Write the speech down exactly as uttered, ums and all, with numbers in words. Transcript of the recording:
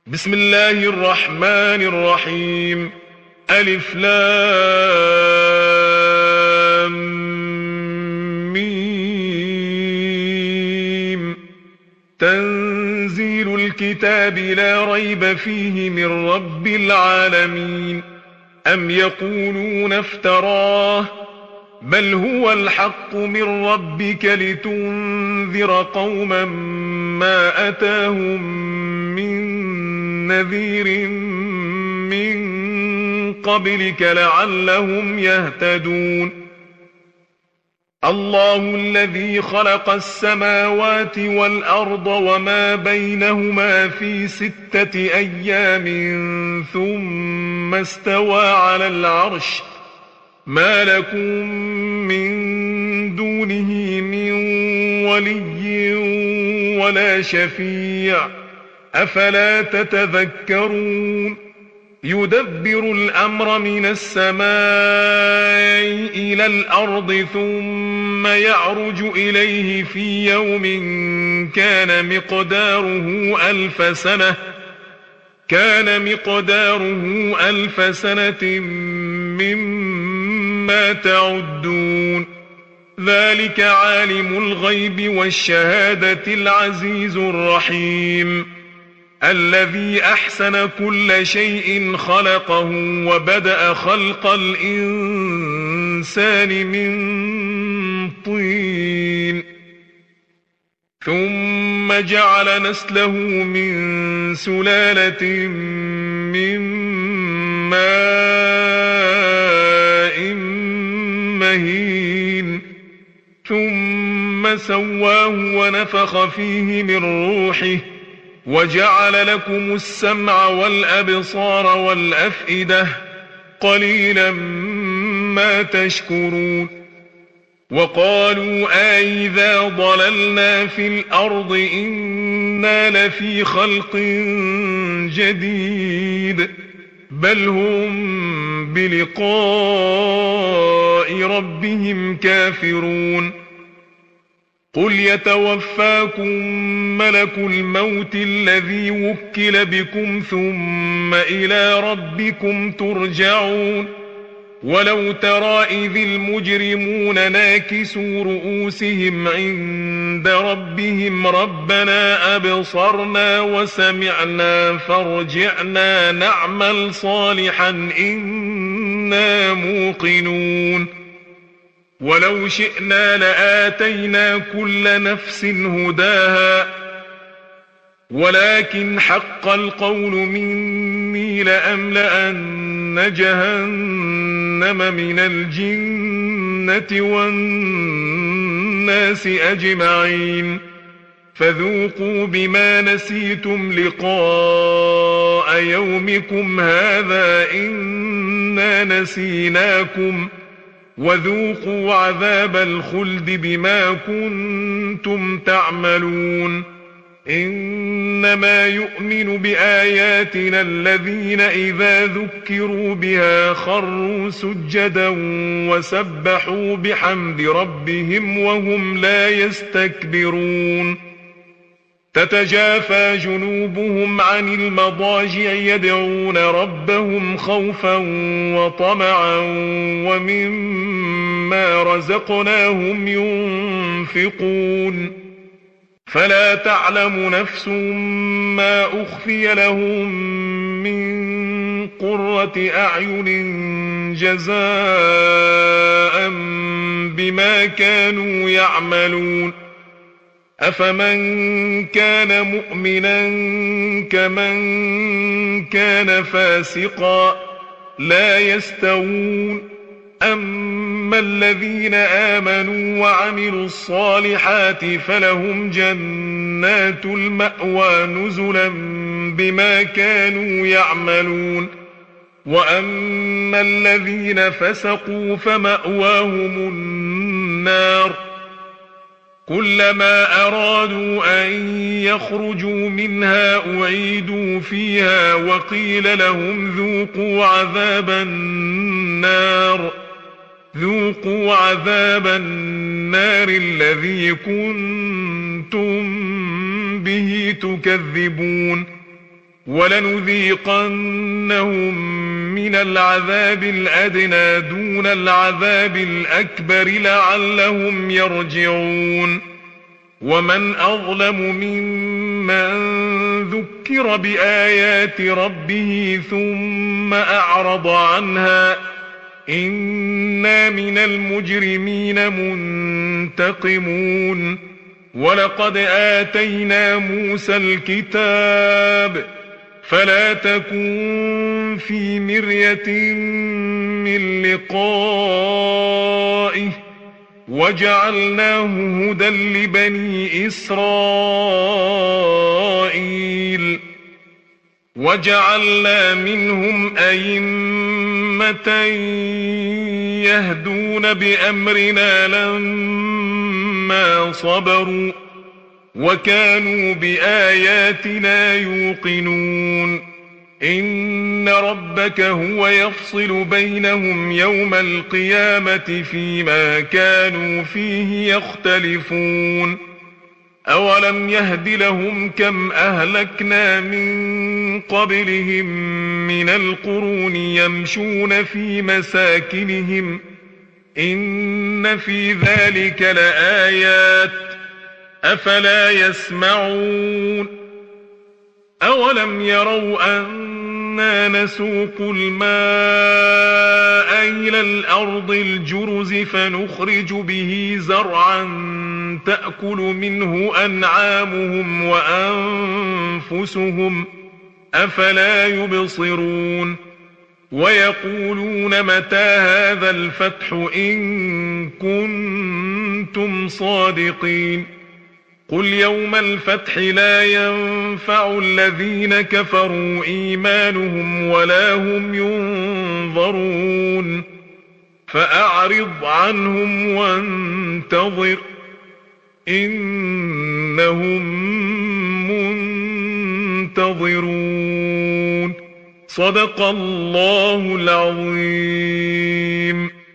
بسم الله الرحمن الرحيم. ألف لام ميم. تنزيل الكتاب لا ريب فيه من رب العالمين. أم يقولون افتراه بل هو الحق من ربك لتنذر قوما ما أتاهم من نذير من قبلك لعلهم يهتدون. الله الذي خلق السماوات والأرض وما بينهما في ستة أيام ثم استوى على العرش ما لكم من دونه من ولي ولا شفيع أفلا تتذكرون. يدبر الأمر من السماء إلى الأرض ثم يعرج إليه في يوم كان مقداره ألف سنة كان مقداره ألف سنة مما تعدون. ذلك عالم الغيب والشهادة العزيز الرحيم الذي أحسن كل شيء خلقه وبدأ خلق الإنسان من طين ثم جعل نسله من سلالة من ماء مهين ثم سواه ونفخ فيه من روحه وجعل لكم السمع والأبصار والأفئدة قليلا ما تشكرون. وقالوا أإذا ضللنا في الأرض إنا لفي خلق جديد بل هم بلقاء ربهم كافرون. قل يتوفاكم ملك الموت الذي وكل بكم ثم إلى ربكم ترجعون. ولو ترى إذ المجرمون ناكسوا رؤوسهم عند ربهم ربنا أبصرنا وسمعنا فارجعنا نعمل صالحا إنا موقنون. ولو شئنا لآتينا كل نفس هداها ولكن حق القول مني لأملأن جهنم من الجنة والناس أجمعين فذوقوا بما نسيتم لقاء يومكم هذا إنا نسيناكم وذوقوا عذاب الخلد بما كنتم تعملون. إنما يؤمن بآياتنا الذين إذا ذكروا بها خروا سجدا وسبحوا بحمد ربهم وهم لا يستكبرون. تتجافى جنوبهم عن المضاجع يدعون ربهم خوفا وطمعا ومما رزقناهم ينفقون. فلا تعلم نفس ما أخفي لهم من قرة أعين جزاء بما كانوا يعملون. أفمن كان مؤمنا كمن كان فاسقا لا يستوون. أما الذين آمنوا وعملوا الصالحات فلهم جنات المأوى نزلا بما كانوا يعملون. وأما الذين فسقوا فمأواهم النار كلما أرادوا أن يخرجوا منها أعيدوا فيها وقيل لهم ذوقوا عذاب النار ذوقوا عذاب النار الذي كنتم به تكذبون ولنذيقنهم من العذاب الأدنى دون العذاب الأكبر لعلهم يرجعون ومن أظلم ممن ذكر بآيات ربه ثم أعرض عنها إنا من المجرمين منتقمون ولقد آتينا موسى الكتاب فلا تكن في مرية من لقائه وجعلناه هدى لبني إسرائيل وجعلنا منهم أئمة يهدون بأمرنا لما صبروا وكانوا بآياتنا يوقنون إن ربك هو يفصل بينهم يوم القيامة فيما كانوا فيه يختلفون أولم يهد لهم كم أهلكنا من قبلهم من القرون يمشون في مساكنهم إن في ذلك لآيات أفلا يسمعون أولم يروا أنا نسوق الماء إلى الأرض الجرز فنخرج به زرعا تأكل منه أنعامهم وأنفسهم أفلا يبصرون ويقولون متى هذا الفتح إن كنتم صادقين قل يوم الفتح لا ينفع الذين كفروا إيمانهم ولا هم ينظرون فأعرض عنهم وانتظر إنهم منتظرون صدق الله العظيم.